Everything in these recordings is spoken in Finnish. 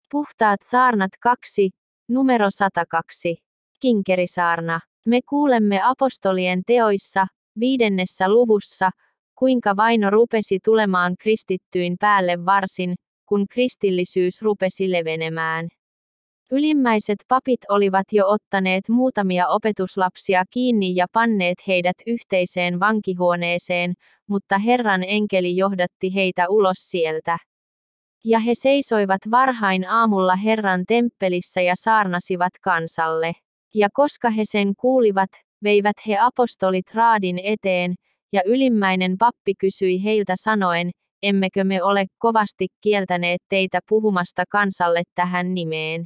Puhtaat saarnat 2, numero 102. Kinkerisaarna. Me kuulemme apostolien teoissa, 5. luvussa, kuinka vaino rupesi tulemaan kristittyyn päälle varsin, kun kristillisyys rupesi levenemään. Ylimmäiset papit olivat jo ottaneet muutamia opetuslapsia kiinni ja panneet heidät yhteiseen vankihuoneeseen, mutta Herran enkeli johdatti heitä ulos sieltä. Ja he seisoivat varhain aamulla Herran temppelissä ja saarnasivat kansalle. Ja koska he sen kuulivat, veivät he apostolit raadin eteen, ja ylimmäinen pappi kysyi heiltä sanoen, emmekö me ole kovasti kieltäneet teitä puhumasta kansalle tähän nimeen.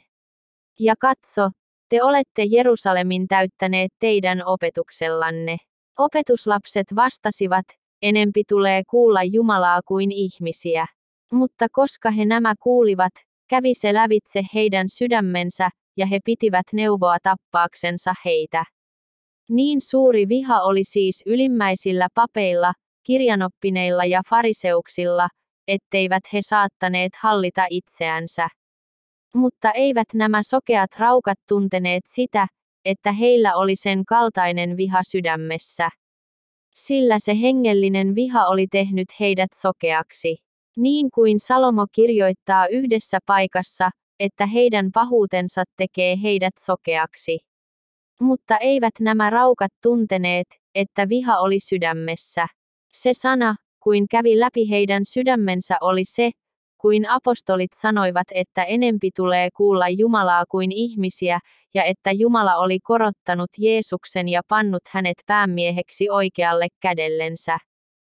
Ja katso, te olette Jerusalemin täyttäneet teidän opetuksellanne. Opetuslapset vastasivat, enempi tulee kuulla Jumalaa kuin ihmisiä. Mutta koska he nämä kuulivat, kävi se lävitse heidän sydämensä, ja he pitivät neuvoa tappaaksensa heitä. Niin suuri viha oli siis ylimmäisillä papeilla, kirjanoppineilla ja fariseuksilla, etteivät he saattaneet hallita itseänsä. Mutta eivät nämä sokeat raukat tunteneet sitä, että heillä oli sen kaltainen viha sydämessä. Sillä se hengellinen viha oli tehnyt heidät sokeaksi. Niin kuin Salomo kirjoittaa yhdessä paikassa, että heidän pahuutensa tekee heidät sokeaksi. Mutta eivät nämä raukat tunteneet, että viha oli sydämessä. Se sana, kuin kävi läpi heidän sydämensä oli se, kuin apostolit sanoivat, että enempi tulee kuulla Jumalaa kuin ihmisiä, ja että Jumala oli korottanut Jeesuksen ja pannut hänet päämieheksi oikealle kädellensä.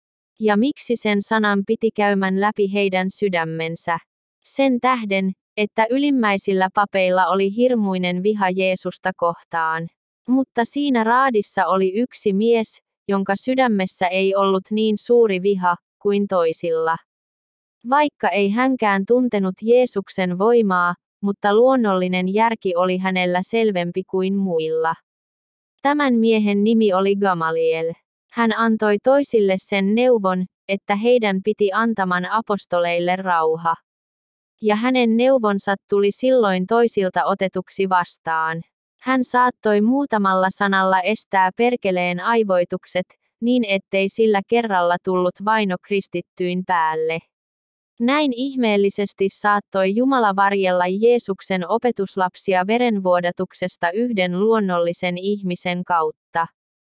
Ja miksi sen sanan piti käymän läpi heidän sydämensä? Sen tähden, että ylimmäisillä papeilla oli hirmuinen viha Jeesusta kohtaan. Mutta siinä raadissa oli yksi mies, jonka sydämessä ei ollut niin suuri viha kuin toisilla. Vaikka ei hänkään tuntenut Jeesuksen voimaa, mutta luonnollinen järki oli hänellä selvempi kuin muilla. Tämän miehen nimi oli Gamaliel. Hän antoi toisille sen neuvon, että heidän piti antaman apostoleille rauha. Ja hänen neuvonsa tuli silloin toisilta otetuksi vastaan. Hän saattoi muutamalla sanalla estää perkeleen aivoitukset, niin ettei sillä kerralla tullut vaino kristittyyn päälle. Näin ihmeellisesti saattoi Jumala varjella Jeesuksen opetuslapsia verenvuodatuksesta yhden luonnollisen ihmisen kautta.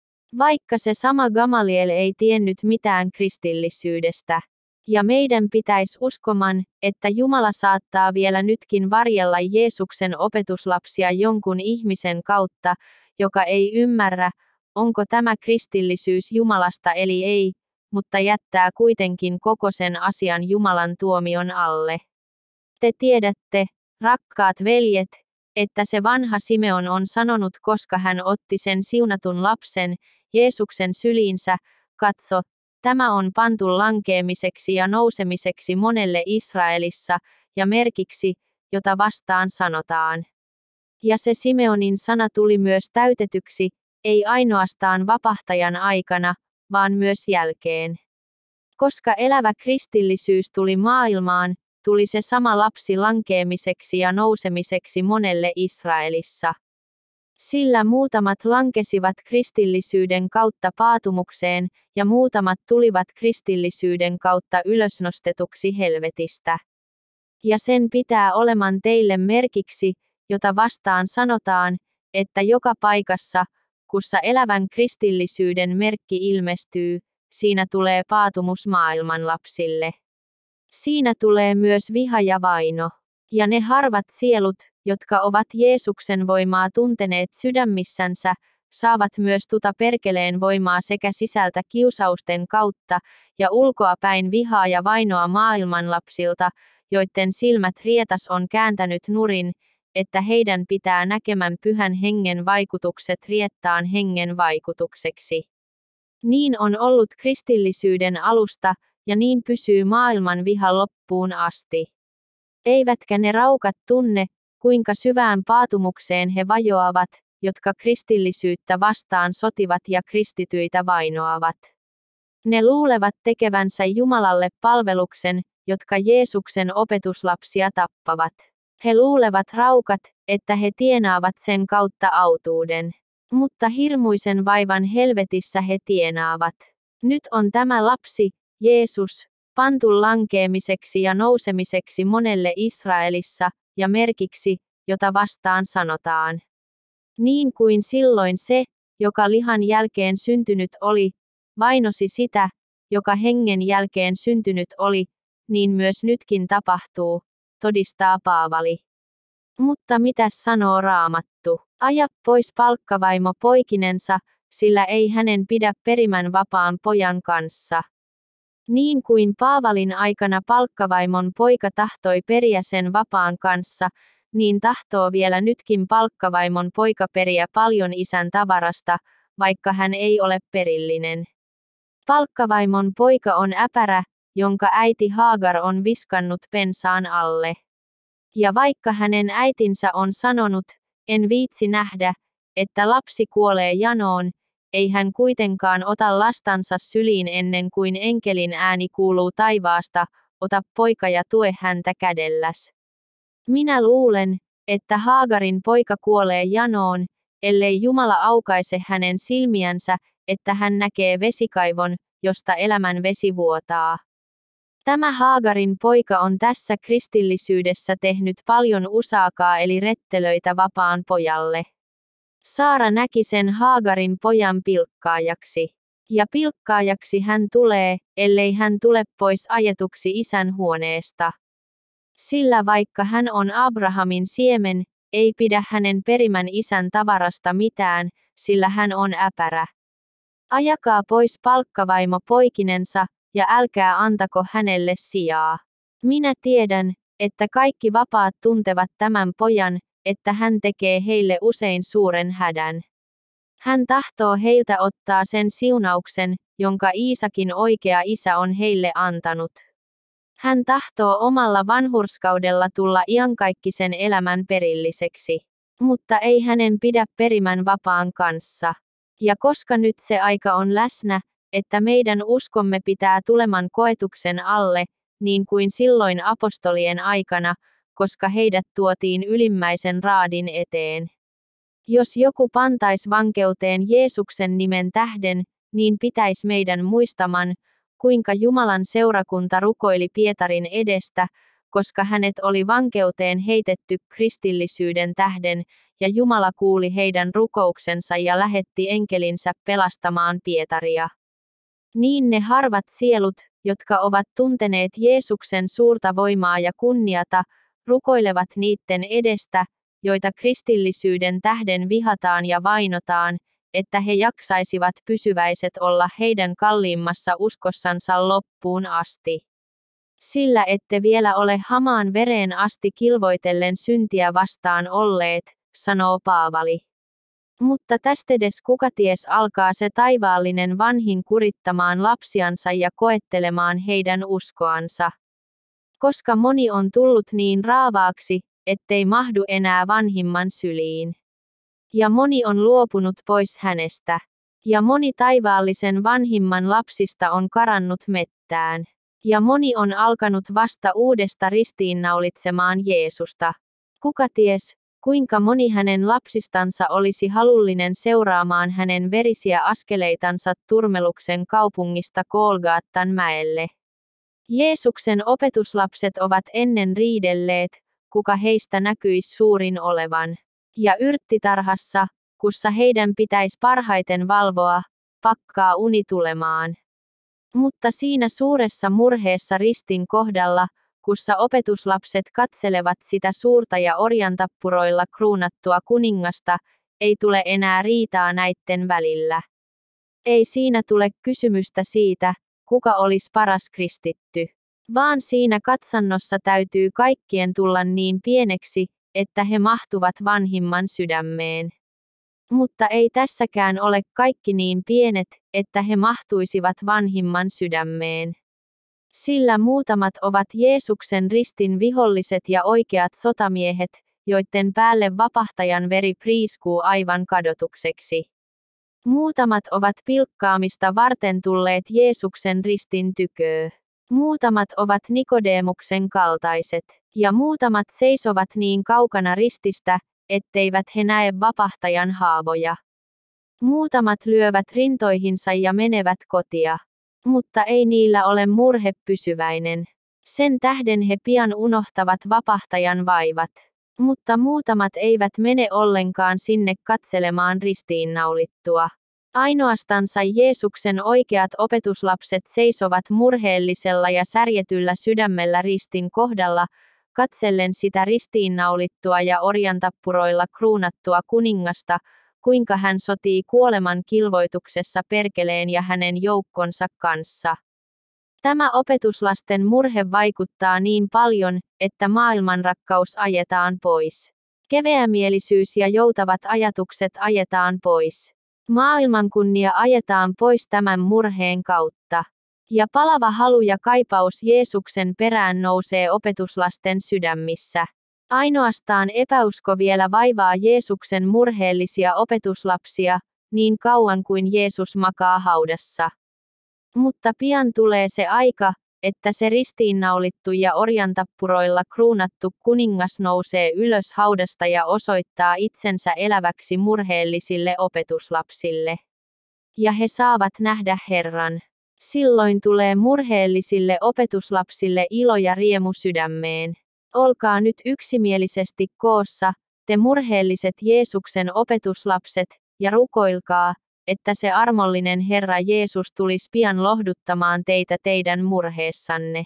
Vaikka se sama Gamaliel ei tiennyt mitään kristillisyydestä. Ja meidän pitäisi uskoman, että Jumala saattaa vielä nytkin varjella Jeesuksen opetuslapsia jonkun ihmisen kautta, joka ei ymmärrä, onko tämä kristillisyys Jumalasta eli ei, mutta jättää kuitenkin koko sen asian Jumalan tuomion alle. Te tiedätte, rakkaat veljet, että se vanha Simeon on sanonut, koska hän otti sen siunatun lapsen, Jeesuksen syliinsä, katso, tämä on pantu lankeemiseksi ja nousemiseksi monelle Israelissa, ja merkiksi, jota vastaan sanotaan. Ja se Simeonin sana tuli myös täytetyksi, ei ainoastaan vapahtajan aikana, vaan myös jälkeen. Koska elävä kristillisyys tuli maailmaan, tuli se sama lapsi lankeemiseksi ja nousemiseksi monelle Israelissa. Sillä muutamat lankesivat kristillisyyden kautta paatumukseen, ja muutamat tulivat kristillisyyden kautta ylösnostetuksi helvetistä. Ja sen pitää oleman teille merkiksi, jota vastaan sanotaan, että joka paikassa, kussa elävän kristillisyyden merkki ilmestyy, siinä tulee paatumus maailman lapsille. Siinä tulee myös viha ja vaino. Ja ne harvat sielut, jotka ovat Jeesuksen voimaa tunteneet sydämissänsä, saavat myös perkeleen voimaa sekä sisältä kiusausten kautta, ja ulkoapäin vihaa ja vainoa maailman lapsilta, joiden silmät rietas on kääntänyt nurin, että heidän pitää näkemän pyhän hengen vaikutukset riettaan hengen vaikutukseksi. Niin on ollut kristillisyyden alusta, ja niin pysyy maailman viha loppuun asti. Eivätkä ne raukat tunne, kuinka syvään paatumukseen he vajoavat, jotka kristillisyyttä vastaan sotivat ja kristityitä vainoavat. Ne luulevat tekevänsä Jumalalle palveluksen, jotka Jeesuksen opetuslapsia tappavat. He luulevat raukat, että he tienaavat sen kautta autuuden. Mutta hirmuisen vaivan helvetissä he tienaavat. Nyt on tämä lapsi, Jeesus, pantu lankeemiseksi ja nousemiseksi monelle Israelissa, ja merkiksi, jota vastaan sanotaan. Niin kuin silloin se, joka lihan jälkeen syntynyt oli, vainosi sitä, joka hengen jälkeen syntynyt oli, niin myös nytkin tapahtuu, todistaa Paavali. Mutta mitäs sanoo Raamattu? Aja pois palkkavaimo poikinensa, sillä ei hänen pidä perimän vapaan pojan kanssa. Niin kuin Paavalin aikana palkkavaimon poika tahtoi periä sen vapaan kanssa, niin tahtoo vielä nytkin palkkavaimon poika periä paljon isän tavarasta, vaikka hän ei ole perillinen. Palkkavaimon poika on äpärä, jonka äiti Haagar on viskannut pensaan alle. Ja vaikka hänen äitinsä on sanonut, en viitsi nähdä, että lapsi kuolee janoon, ei hän kuitenkaan ota lastansa syliin ennen kuin enkelin ääni kuuluu taivaasta, ota poika ja tue häntä kädelläs. Minä luulen, että Haagarin poika kuolee janoon, ellei Jumala aukaise hänen silmiänsä, että hän näkee vesikaivon, josta elämän vesi vuotaa. Tämä Haagarin poika on tässä kristillisyydessä tehnyt paljon usaakaa eli rettelöitä vapaan pojalle. Saara näki sen Haagarin pojan pilkkaajaksi. Ja pilkkaajaksi hän tulee, ellei hän tule pois ajetuksi isän huoneesta. Sillä vaikka hän on Abrahamin siemen, ei pidä hänen perimän isän tavarasta mitään, sillä hän on äpärä. Ajakaa pois palkkavaimo poikinensa, ja älkää antako hänelle sijaa. Minä tiedän, että kaikki vapaat tuntevat tämän pojan, että hän tekee heille usein suuren hädän. Hän tahtoo heiltä ottaa sen siunauksen, jonka Iisakin oikea isä on heille antanut. Hän tahtoo omalla vanhurskaudella tulla iankaikkisen elämän perilliseksi. Mutta ei hänen pidä perimän vapaan kanssa. Ja koska nyt se aika on läsnä, että meidän uskomme pitää tuleman koetuksen alle, niin kuin silloin apostolien aikana, koska heidät tuotiin ylimmäisen raadin eteen. Jos joku pantais vankeuteen Jeesuksen nimen tähden, niin pitäis meidän muistaman, kuinka Jumalan seurakunta rukoili Pietarin edestä, koska hänet oli vankeuteen heitetty kristillisyyden tähden, ja Jumala kuuli heidän rukouksensa ja lähetti enkelinsä pelastamaan Pietaria. Niin ne harvat sielut, jotka ovat tunteneet Jeesuksen suurta voimaa ja kunniata, rukoilevat niitten edestä, joita kristillisyyden tähden vihataan ja vainotaan, että he jaksaisivat pysyväiset olla heidän kalliimmassa uskossansa loppuun asti. Sillä ette vielä ole hamaan vereen asti kilvoitellen syntiä vastaan olleet, sanoo Paavali. Mutta tästedes kukaties alkaa se taivaallinen vanhin kurittamaan lapsiansa ja koettelemaan heidän uskoansa. Koska moni on tullut niin raavaaksi, ettei mahdu enää vanhimman syliin. Ja moni on luopunut pois hänestä. Ja moni taivaallisen vanhimman lapsista on karannut mettään. Ja moni on alkanut vasta uudesta ristiinnaulitsemaan Jeesusta. Kuka ties, kuinka moni hänen lapsistansa olisi halullinen seuraamaan hänen verisiä askeleitansa Turmeluksen kaupungista Golgattan mäelle. Jeesuksen opetuslapset ovat ennen riidelleet, kuka heistä näkyisi suurin olevan. Ja yrttitarhassa, kussa heidän pitäisi parhaiten valvoa, pakkaa uni tulemaan. Mutta siinä suuressa murheessa ristin kohdalla, kussa opetuslapset katselevat sitä suurta ja orjantappuroilla kruunattua kuningasta, ei tule enää riitaa näitten välillä. Ei siinä tule kysymystä siitä, kuka olisi paras kristitty. Vaan siinä katsannossa täytyy kaikkien tulla niin pieneksi, että he mahtuvat vanhimman sydämeen. Mutta ei tässäkään ole kaikki niin pienet, että he mahtuisivat vanhimman sydämeen. Sillä muutamat ovat Jeesuksen ristin viholliset ja oikeat sotamiehet, joiden päälle vapahtajan veri priiskuu aivan kadotukseksi. Muutamat ovat pilkkaamista varten tulleet Jeesuksen ristin tyköö. Muutamat ovat Nikodemuksen kaltaiset, ja muutamat seisovat niin kaukana rististä, etteivät he näe vapahtajan haavoja. Muutamat lyövät rintoihinsa ja menevät kotia. Mutta ei niillä ole murhe pysyväinen. Sen tähden he pian unohtavat vapahtajan vaivat. Mutta muutamat eivät mene ollenkaan sinne katselemaan ristiinnaulittua. Ainoastansa Jeesuksen oikeat opetuslapset seisovat murheellisella ja särjetyllä sydämellä ristin kohdalla, katsellen sitä ristiinnaulittua ja orjantappuroilla kruunattua kuningasta, kuinka hän sotii kuoleman kilvoituksessa perkeleen ja hänen joukkonsa kanssa. Tämä opetuslasten murhe vaikuttaa niin paljon, että maailmanrakkaus ajetaan pois. Keveämielisyys ja joutavat ajatukset ajetaan pois. Maailmankunnia ajetaan pois tämän murheen kautta. Ja palava halu ja kaipaus Jeesuksen perään nousee opetuslasten sydämissä. Ainoastaan epäusko vielä vaivaa Jeesuksen murheellisia opetuslapsia, niin kauan kuin Jeesus makaa haudassa. Mutta pian tulee se aika, että se ristiinnaulittu ja orjantappuroilla kruunattu kuningas nousee ylös haudasta ja osoittaa itsensä eläväksi murheellisille opetuslapsille. Ja he saavat nähdä Herran. Silloin tulee murheellisille opetuslapsille ilo ja riemu sydämeen. Olkaa nyt yksimielisesti koossa, te murheelliset Jeesuksen opetuslapset, ja rukoilkaa, että se armollinen Herra Jeesus tulisi pian lohduttamaan teitä teidän murheessanne.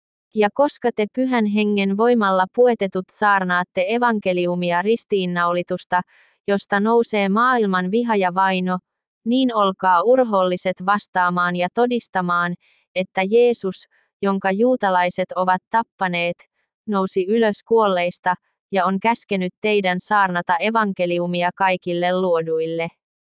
Ja koska te Pyhän Hengen voimalla puetetut saarnaatte evankeliumia ristiinnaulitusta, josta nousee maailman viha ja vaino, niin olkaa urhoolliset vastaamaan ja todistamaan, että Jeesus, jonka juutalaiset ovat tappaneet, nousi ylös kuolleista, ja on käskenyt teidän saarnata evankeliumia kaikille luoduille.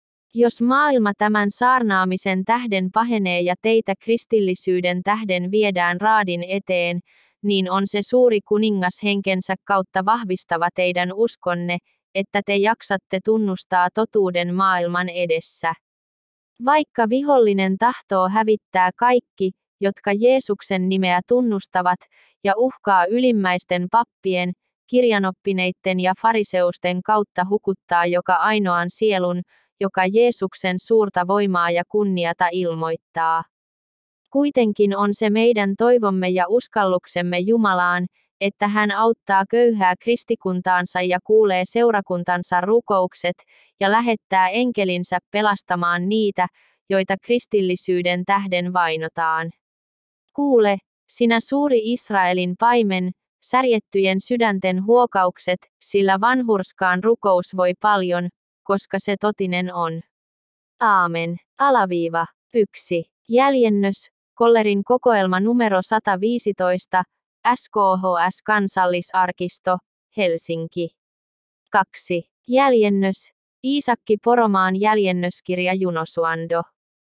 Jos maailma tämän saarnaamisen tähden pahenee ja teitä kristillisyyden tähden viedään raadin eteen, niin on se suuri kuningas henkensä kautta vahvistava teidän uskonne, että te jaksatte tunnustaa totuuden maailman edessä. Vaikka vihollinen tahtoo hävittää kaikki, jotka Jeesuksen nimeä tunnustavat, ja uhkaa ylimmäisten pappien, kirjanoppineitten ja fariseusten kautta hukuttaa joka ainoan sielun, joka Jeesuksen suurta voimaa ja kunniata ilmoittaa. Kuitenkin on se meidän toivomme ja uskalluksemme Jumalaan, että hän auttaa köyhää kristikuntaansa ja kuulee seurakuntansa rukoukset, ja lähettää enkelinsä pelastamaan niitä, joita kristillisyyden tähden vainotaan. Kuule, sinä suuri Israelin paimen, särjettyjen sydänten huokaukset, sillä vanhurskaan rukous voi paljon, koska se totinen on. Aamen. 1. Jäljennös, Kollerin kokoelma numero 115, SKHS Kansallisarkisto, Helsinki. 2. Jäljennös, Iisakki Poromaan jäljennöskirja Junosuando.